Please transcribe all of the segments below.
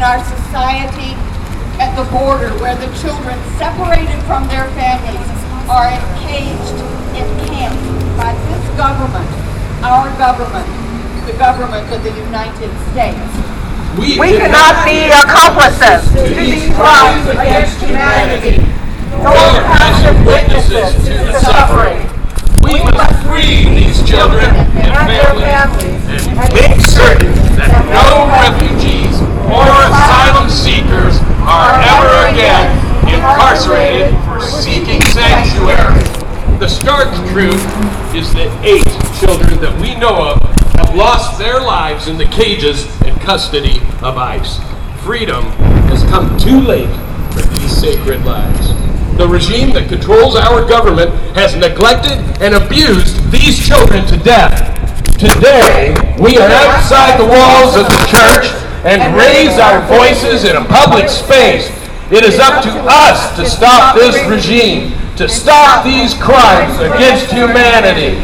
our society at the border, where the children separated from their families are encaged in camps by this government, our government, the government of the United States. We cannot be accomplices to these crimes against humanity, nor passive witnesses to the suffering. We must free these children and families and make certain that no refugees or asylum seekers are ever again incarcerated for seeking sanctuary. The stark truth is that 8 children that we know of have lost their lives in the cages and custody of ICE. Freedom has come too late for these sacred lives. The regime that controls our government has neglected and abused these children to death. Today, we are outside the walls of the church and raise our voices in a public space. It is up to us to stop this regime, to stop these crimes against humanity.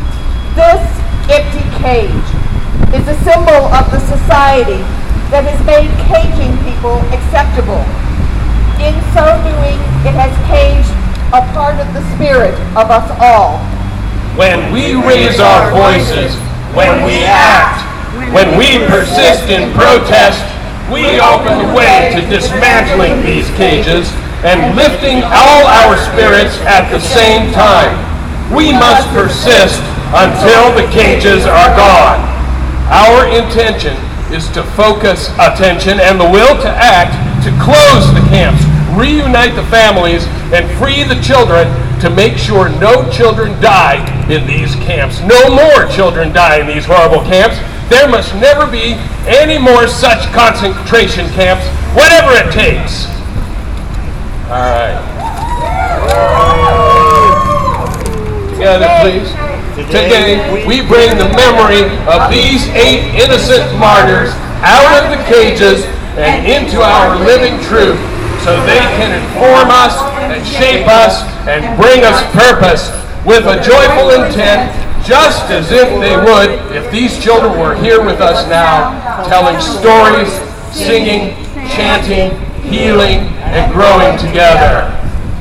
This empty cage is a symbol of the society that has made caging people acceptable. In so doing, it has caged a part of the spirit of us all. When we raise our voices, when we act, when we persist in protest, we open the way to dismantling these cages and lifting all our spirits at the same time. We must persist until the cages are gone. Our intention is to focus attention and the will to act to close the camps, reunite the families, and free the children to make sure no children die in these camps. No more children die in these horrible camps. There must never be any more such concentration camps, whatever it takes. All right. Together, please. Today, we bring the memory of these 8 innocent martyrs out of the cages and into our living truth, so they can inform us and shape us and bring us purpose with a joyful intent, just as if they would if these children were here with us now, telling stories, singing, chanting, healing, and growing together.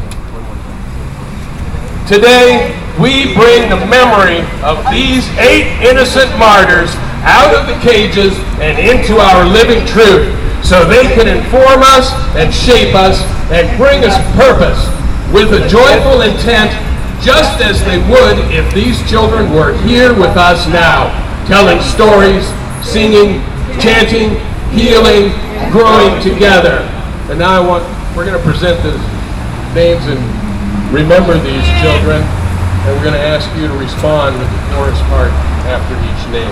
Today, we bring the memory of these 8 innocent martyrs out of the cages and into our living truth, so they can inform us and shape us and bring us purpose with a joyful intent, just as they would if these children were here with us now, telling stories, singing, chanting, healing, growing together. And now we're going to present the names and remember these children, and we're going to ask you to respond with the chorus part after each name.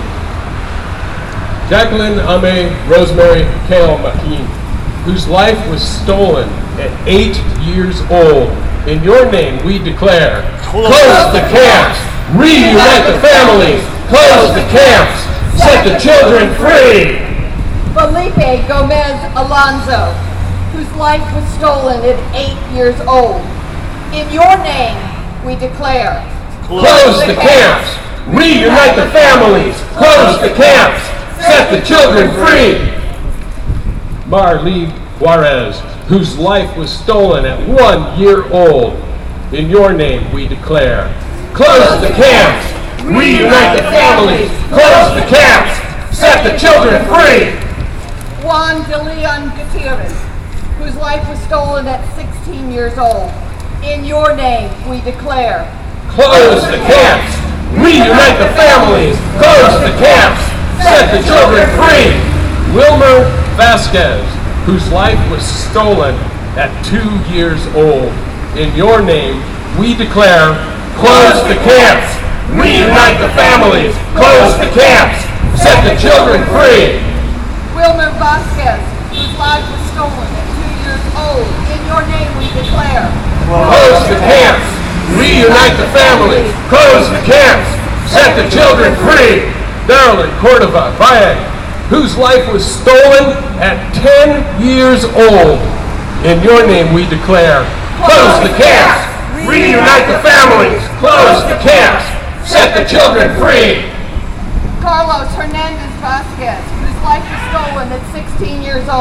Jacqueline Ame Rosemary Kale McKean, whose life was stolen at 8 years old. In your name we declare, close the camps, reunite the families, close the camps, set the children free. Felipe Gomez Alonzo, whose life was stolen at 8 years old. In your name we declare, close the camps, reunite the families, close the camps, set the children free. Marlene Juarez, whose life was stolen at 1 year old. In your name we declare, close the camps, reunite the families, close the camps, set the children free. Juan de Leon Gutierrez, whose life was stolen at 16 years old. In your name we declare, close the camps, reunite the families, close the camps, set the children free. Wilmer Vasquez, whose life was stolen at 2 years old. In your name we declare, close the camps, reunite the families, close the camps, set the children free. Wilmer Vasquez, whose life was stolen at 2 years old. In your name we declare, close the camps, reunite the families, close the camps, set the children free. Darylyn Cordova Valle, whose life was stolen at 10 years old. In your name we declare, close the camps, reunite the families, close the camps, set the children free. Carlos Hernandez Vasquez, whose life was stolen at 16 years old.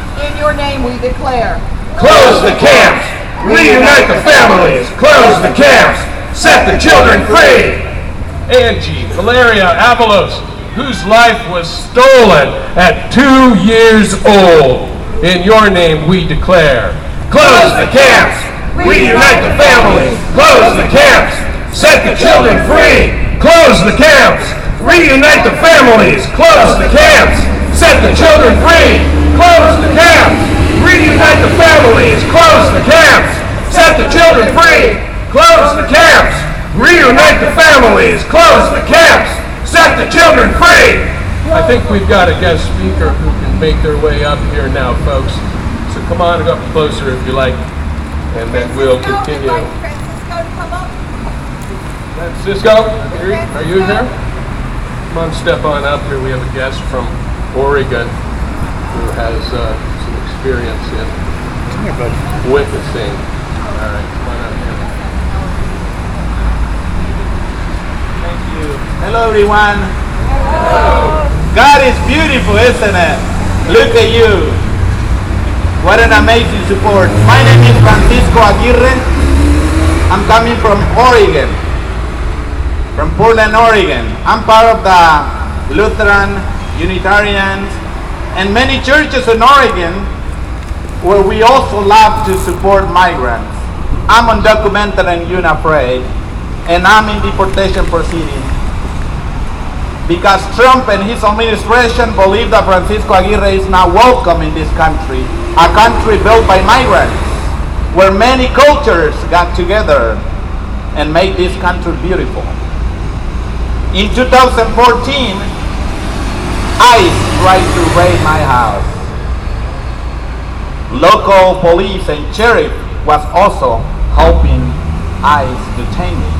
In your name we declare. Close the camps! Reunite the families! Close the camps! Set the children free! Angie Valeria Avalos, whose life was stolen at 2 years old. In your name we declare. Close the camps! Reunite the families! Close the camps! Set the children free! Close the camps! Reunite the families! Close the camps! Set the children free! Close the camps! Reunite the families! Close the camps! Set the children free! Close the camps! Reunite the families! Close the camps! Set the children free! I think we've got a guest speaker who can make their way up here now, folks. So come on up closer if you like, and then we'll continue. Francisco, are you here? Come on, step on up here. We have a guest from Oregon who has some experience in witnessing. All right, come on up here. Thank you. Hello, everyone. Hello. God is beautiful, isn't it? Look at you. What an amazing support. My name is Francisco Aguirre. I'm coming from Oregon, from Portland, Oregon. I'm part of the Lutheran, Unitarians, and many churches in Oregon where we also love to support migrants. I'm undocumented and unafraid, and I'm in deportation proceedings because Trump and his administration believe that Francisco Aguirre is not welcome in this country, a country built by migrants, where many cultures got together and made this country beautiful. In 2014, ICE tried to raid my house. Local police and sheriff was also helping ICE detain me.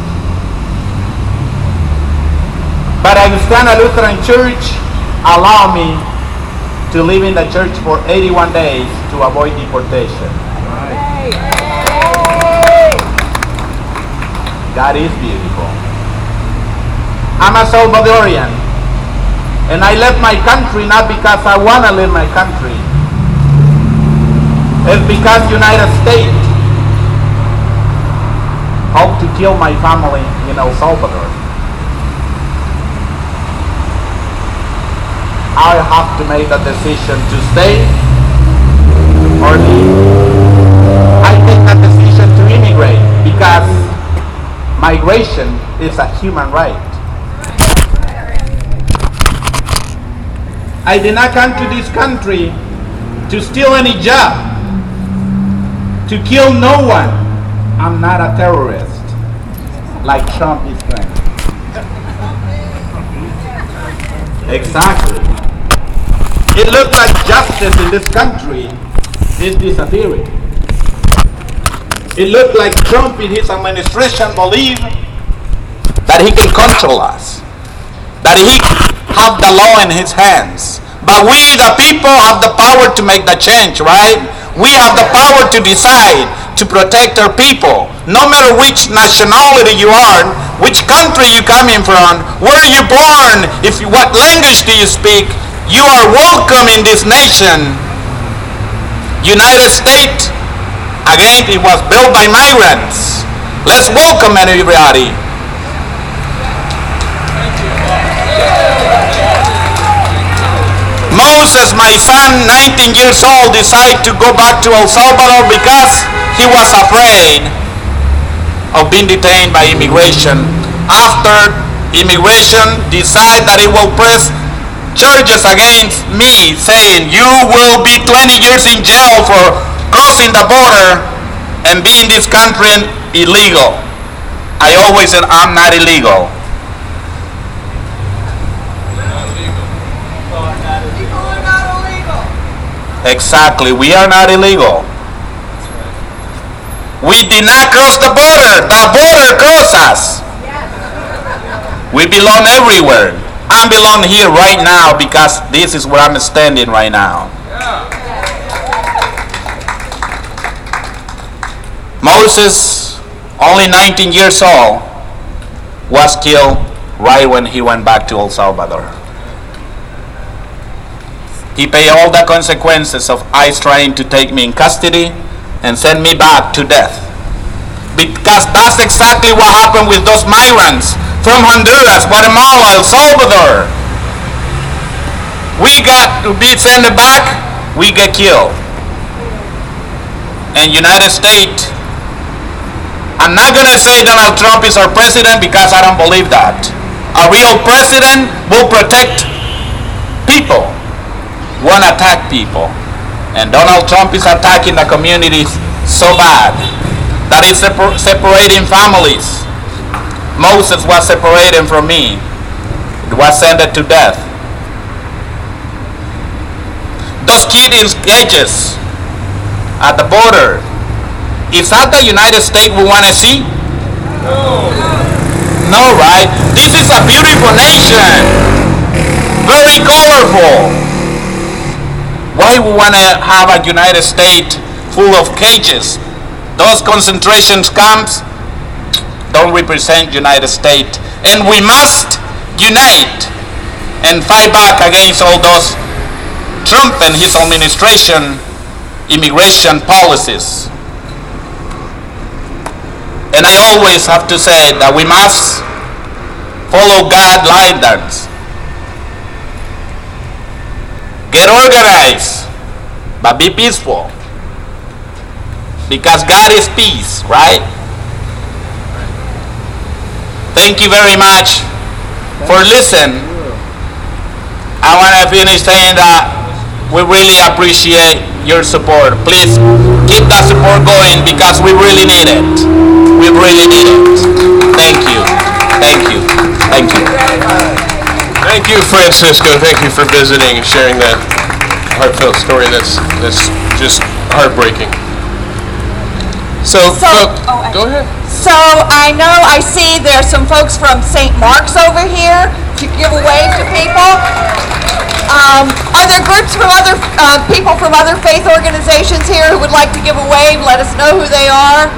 But Augustana Lutheran Church allowed me to live in the church for 81 days to avoid deportation. God is beautiful. I'm a Salvadorian, and I left my country not because I want to leave my country. It's because United States helped to kill my family in El Salvador. I have to make a decision to stay or leave. I take that decision to immigrate because migration is a human right. I did not come to this country to steal any job, to kill no one. I'm not a terrorist like Trump is claiming. Exactly. It looks like justice in this country is disappearing. It looked like Trump in his administration believed that he can control us, that he have the law in his hands. But we, the people, have the power to make the change, right? We have the power to decide to protect our people. No matter which nationality you are, which country you coming from, where you born, what language do you speak, you are welcome in this nation. United States, again, it was built by migrants. Let's welcome everybody. Moses, my son, 19 years old, decided to go back to El Salvador because he was afraid of being detained by immigration. After immigration decided that it will press charges against me, saying you will be 20 years in jail for crossing the border and being in this country illegal. I always said I'm not illegal. Exactly, we are not illegal. We did not cross the border. The border crossed us. We belong everywhere. I belong here right now because this is where I'm standing right now. Moses, only 19 years old, was killed right when he went back to El Salvador. He paid all the consequences of ICE trying to take me in custody and send me back to death. Because that's exactly what happened with those migrants from Honduras, Guatemala, El Salvador. We got to be sent back, we get killed. And United States, I'm not gonna say Donald Trump is our president because I don't believe that. A real president will protect people, won't attack people. And Donald Trump is attacking the communities so bad that it's separating families. Moses was separated from me. It was sentenced to death. Those kids in cages at the border, is that the United States we want to see? No, right? This is a beautiful nation. Very colorful. Why we want to have a United States full of cages? Those concentration camps don't represent United States. And we must unite and fight back against all those Trump and his administration immigration policies. And I always have to say that we must follow guidelines. Get organized, but be peaceful. Because God is peace, right? Thank you very much for listening. I want to finish saying that we really appreciate your support. Please keep that support going because we really need it. We really need it. Thank you. Thank you. Thank you. Thank you, Francisco. Thank you for visiting and sharing that heartfelt story. That's just heartbreaking. Go ahead. So I know I see there's some folks from St. Mark's over here to give a wave to people. Are there groups from other people from other faith organizations here who would like to give a wave? Let us know who they are.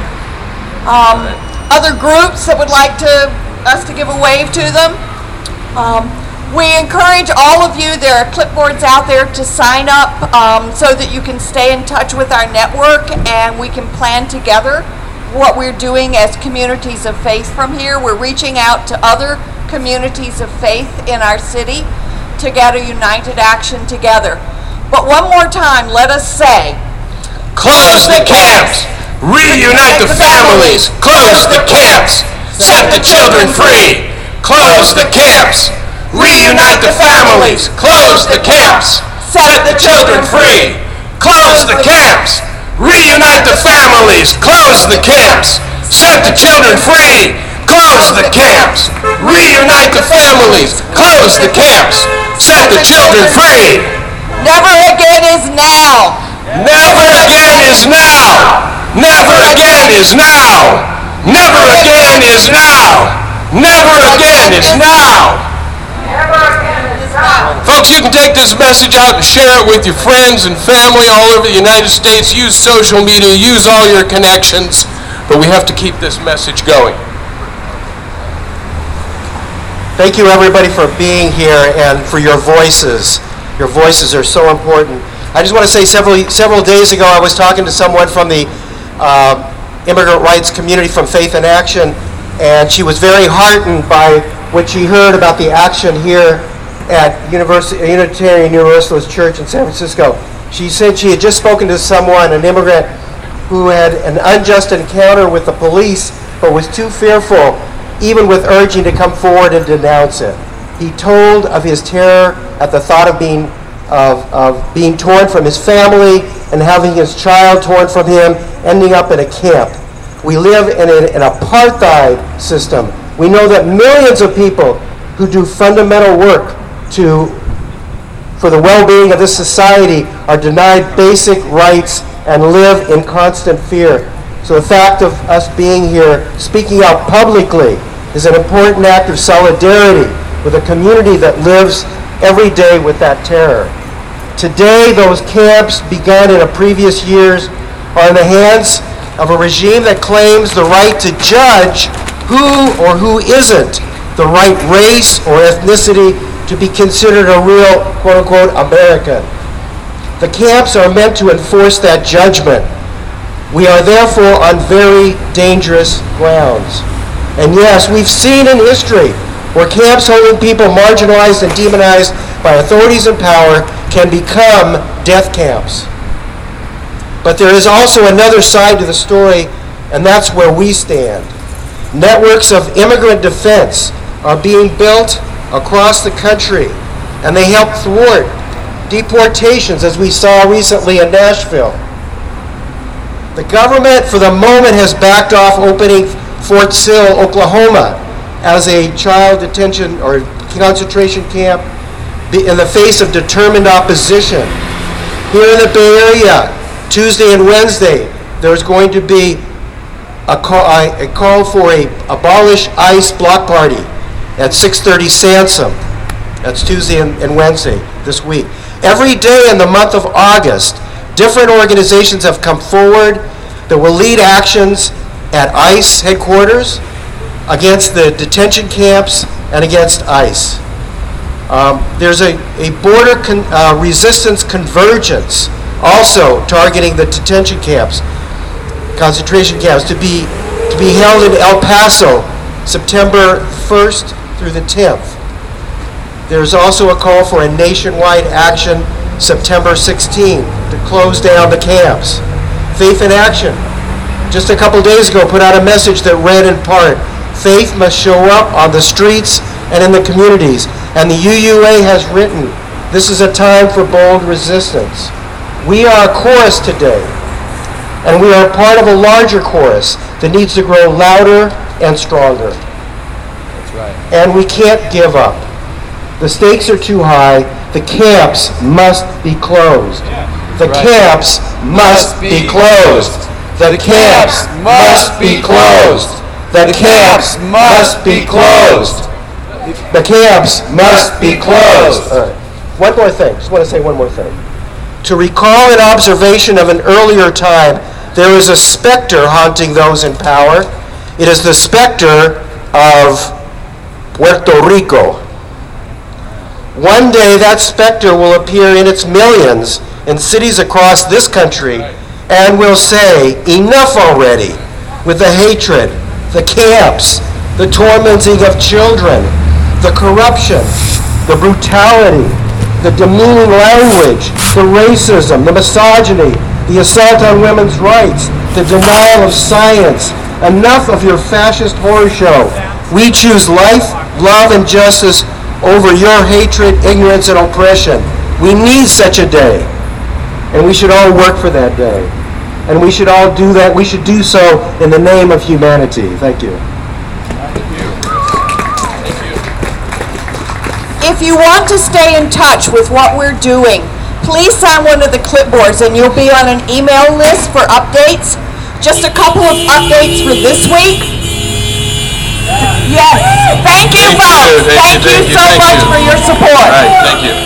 Other groups that would like us to give a wave to them. We encourage all of you, there are clipboards out there to sign up so that you can stay in touch with our network and we can plan together what we're doing as communities of faith from here. We're reaching out to other communities of faith in our city to get a united action together. But one more time, let us say, Close the camps! Reunite the families! Close the camps! Set the children free! Close the camps! Reunite the families! Close the camps! Set the children free! Close the camps! Reunite the families! Close the camps! Set the children free! Close the camps! Reunite the families! Close the camps! Set the children free! never again is now. Never again is now! Never again is now! Never again is now! Never again is now! Folks, you can take this message out and share it with your friends and family all over the United States. Use social media, use all your connections, but we have to keep this message going. Thank you, everybody, for being here and for your voices. Your voices are so important. I just want to say several days ago, I was talking to someone from the immigrant rights community from Faith in Action, and she was very heartened by what she heard about the action here at Unitarian Universalist Church in San Francisco. She said she had just spoken to someone, an immigrant, who had an unjust encounter with the police, but was too fearful, even with urging to come forward and denounce it. He told of his terror at the thought of being torn from his family and having his child torn from him, ending up in a camp. We live in an apartheid system. We know that millions of people who do fundamental work for the well-being of this society are denied basic rights and live in constant fear. So the fact of us being here, speaking out publicly, is an important act of solidarity with a community that lives every day with that terror. Today, those camps begun in previous years are in the hands of a regime that claims the right to judge who or who isn't the right race or ethnicity to be considered a real, quote-unquote, American. The camps are meant to enforce that judgment. We are therefore on very dangerous grounds. And yes, we've seen in history where camps holding people marginalized and demonized by authorities in power can become death camps. But there is also another side to the story, and that's where we stand. Networks of immigrant defense are being built across the country, and they help thwart deportations, as we saw recently in Nashville. The government, for the moment, has backed off opening Fort Sill, Oklahoma, as a child detention or concentration camp in the face of determined opposition. Here in the Bay Area, Tuesday and Wednesday, there's going to be a call for a abolish ICE block party at 6:30 Sansom. That's Tuesday and Wednesday this week. Every day in the month of August, different organizations have come forward that will lead actions at ICE headquarters, against the detention camps, and against ICE. There's a border resistance convergence also targeting the detention camps, concentration camps, to be held in El Paso, September 1st through the 10th. There's also a call for a nationwide action September 16th to close down the camps. Faith in Action, just a couple days ago, put out a message that read in part, faith must show up on the streets and in the communities. And the UUA has written, this is a time for bold resistance. We are a chorus today, and we are part of a larger chorus that needs to grow louder and stronger. That's right. And we can't give up. The stakes are too high. The camps must be closed. The camps must be closed. The camps must be closed. The camps must be closed. The camps must be closed. All right. One more thing. Just want to say one more thing. To recall an observation of an earlier time, there is a specter haunting those in power. It is the specter of Puerto Rico. One day that specter will appear in its millions in cities across this country and will say, enough already with the hatred, the camps, the tormenting of children, the corruption, the brutality, the demeaning language, the racism, the misogyny, the assault on women's rights, the denial of science. Enough of your fascist horror show. We choose life, love, and justice over your hatred, ignorance, and oppression. We need such a day, and we should all work for that day. And we should all do that. We should do so in the name of humanity. Thank you. If you want to stay in touch with what we're doing, please sign one of the clipboards and you'll be on an email list for updates. Just a couple of updates for this week. Yes. Thank you, folks. Thank you so much for your support. All right, thank you.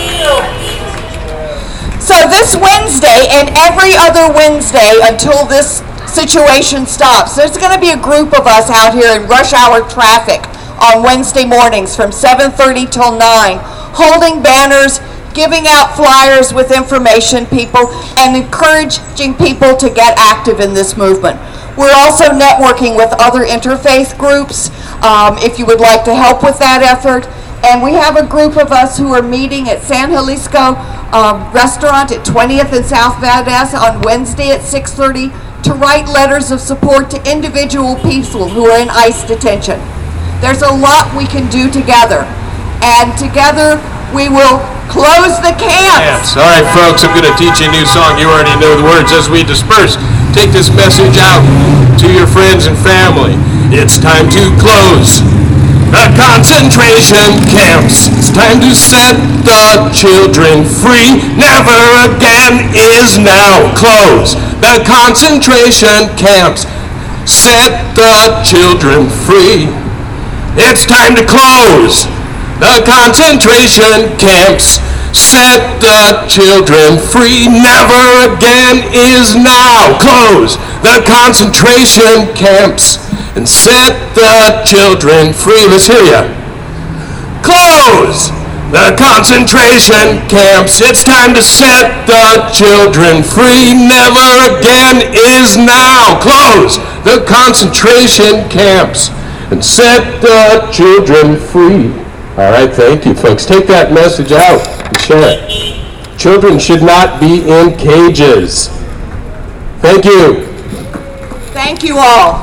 So this Wednesday and every other Wednesday until this situation stops, there's going to be a group of us out here in rush hour traffic on Wednesday mornings from 7:30 till 9, holding banners, giving out flyers with information people, and encouraging people to get active in this movement. We're also networking with other interfaith groups if you would like to help with that effort. And we have a group of us who are meeting at San Jalisco Restaurant at 20th and South Van Ness on Wednesday at 6:30 to write letters of support to individual people who are in ICE detention. There's a lot we can do together, and together we will close the camps. All right, folks, I'm going to teach you a new song. You already know the words. As we disperse, take this message out to your friends and family. It's time to close the concentration camps. It's time to set the children free. Never again is now. Close the concentration camps. Set the children free. It's time to close the concentration camps. Set the children free. Never again is now. Close the concentration camps and set the children free. Let's hear ya. Close the concentration camps. It's time to set the children free. Never again is now. Close the concentration camps and set the children free. All right, thank you, folks. Take that message out and share it. Children should not be in cages. Thank you. Thank you all.